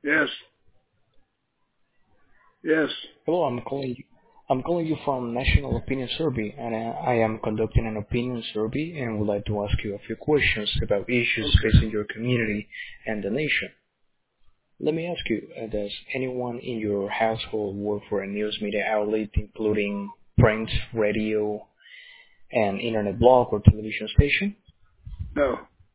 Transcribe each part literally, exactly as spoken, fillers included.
Yes. Yes. Hello, I'm calling you. I'm calling you from National Opinion Survey, and uh, I am conducting an opinion survey and would like to ask you a few questions about issues Okay. facing your community and the nation. Let me ask you, uh, does anyone in your household work for a news media outlet, including print, radio, and internet blog or television station? No.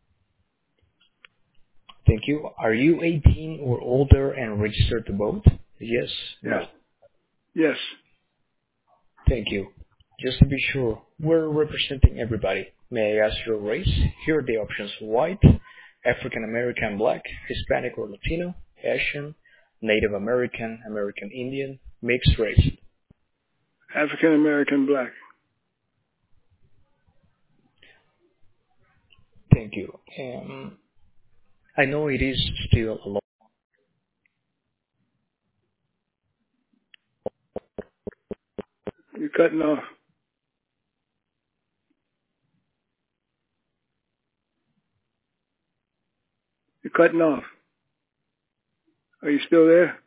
Thank you. Are you eighteen or older and registered to vote? Yes, Yes. no. Yes. Thank you. Just to be sure, we're representing everybody. May I ask your race? Here are the options: white, African American, black, Hispanic or Latino, Asian, Native American, American Indian, mixed race. African American black. Thank you. Um, I know it is still a lot. You're cutting off. You're cutting off. Are you still there?